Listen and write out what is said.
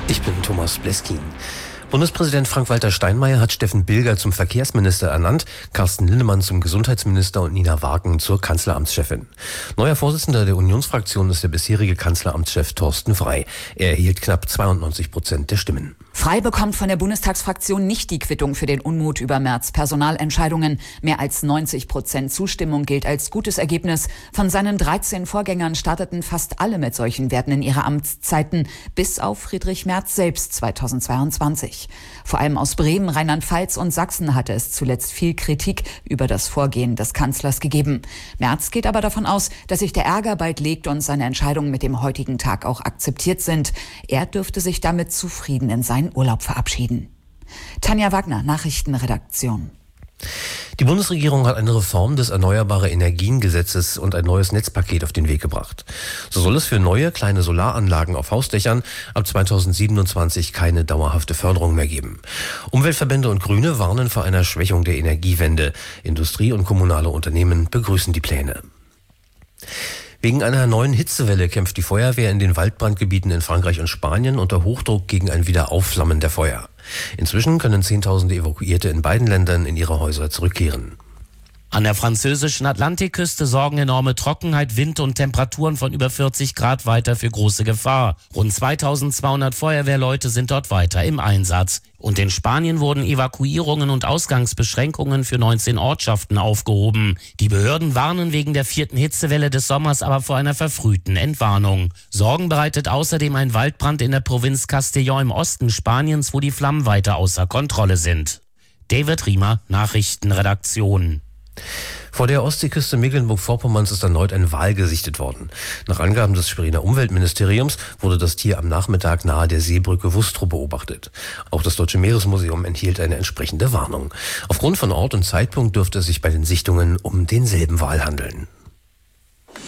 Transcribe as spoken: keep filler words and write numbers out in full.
Ich bin Thomas Bleskin. Bundespräsident Frank-Walter Steinmeier hat Steffen Bilger zum Verkehrsminister ernannt, Carsten Linnemann zum Gesundheitsminister und Nina Wagen zur Kanzleramtschefin. Neuer Vorsitzender der Unionsfraktion ist der bisherige Kanzleramtschef Thorsten Frey. Er erhielt knapp zweiundneunzig Prozent der Stimmen. Frey bekommt von der Bundestagsfraktion nicht die Quittung für den Unmut über Merz' Personalentscheidungen. Mehr als neunzig Prozent Zustimmung gilt als gutes Ergebnis. Von seinen dreizehn Vorgängern starteten fast alle mit solchen Werten in ihre Amtszeiten, bis auf Friedrich Merz selbst zweitausendzweiundzwanzig. Vor allem aus Bremen, Rheinland-Pfalz und Sachsen hatte es zuletzt viel Kritik über das Vorgehen des Kanzlers gegeben. Merz geht aber davon aus, dass sich der Ärger bald legt und seine Entscheidungen mit dem heutigen Tag auch akzeptiert sind. Er dürfte sich damit zufrieden in seinen Urlaub verabschieden. Tanja Wagner, Nachrichtenredaktion. Die Bundesregierung hat eine Reform des Erneuerbare-Energien-Gesetzes und ein neues Netzpaket auf den Weg gebracht. So soll es für neue kleine Solaranlagen auf Hausdächern ab zweitausendsiebenundzwanzig keine dauerhafte Förderung mehr geben. Umweltverbände und Grüne warnen vor einer Schwächung der Energiewende. Industrie und kommunale Unternehmen begrüßen die Pläne. Wegen einer neuen Hitzewelle kämpft die Feuerwehr in den Waldbrandgebieten in Frankreich und Spanien unter Hochdruck gegen ein Wiederaufflammen der Feuer. Inzwischen können Zehntausende Evakuierte in beiden Ländern in ihre Häuser zurückkehren. An der französischen Atlantikküste sorgen enorme Trockenheit, Wind und Temperaturen von über vierzig Grad weiter für große Gefahr. Rund zweitausendzweihundert Feuerwehrleute sind dort weiter im Einsatz. Und in Spanien wurden Evakuierungen und Ausgangsbeschränkungen für neunzehn Ortschaften aufgehoben. Die Behörden warnen wegen der vierten Hitzewelle des Sommers aber vor einer verfrühten Entwarnung. Sorgen bereitet außerdem ein Waldbrand in der Provinz Castellón im Osten Spaniens, wo die Flammen weiter außer Kontrolle sind. David Riemer, Nachrichtenredaktion. Vor der Ostseeküste Mecklenburg-Vorpommerns ist erneut ein Wal gesichtet worden. Nach Angaben des Schweriner Umweltministeriums wurde das Tier am Nachmittag nahe der Seebrücke Wustrow beobachtet. Auch das Deutsche Meeresmuseum enthielt eine entsprechende Warnung. Aufgrund von Ort und Zeitpunkt dürfte es sich bei den Sichtungen um denselben Wal handeln.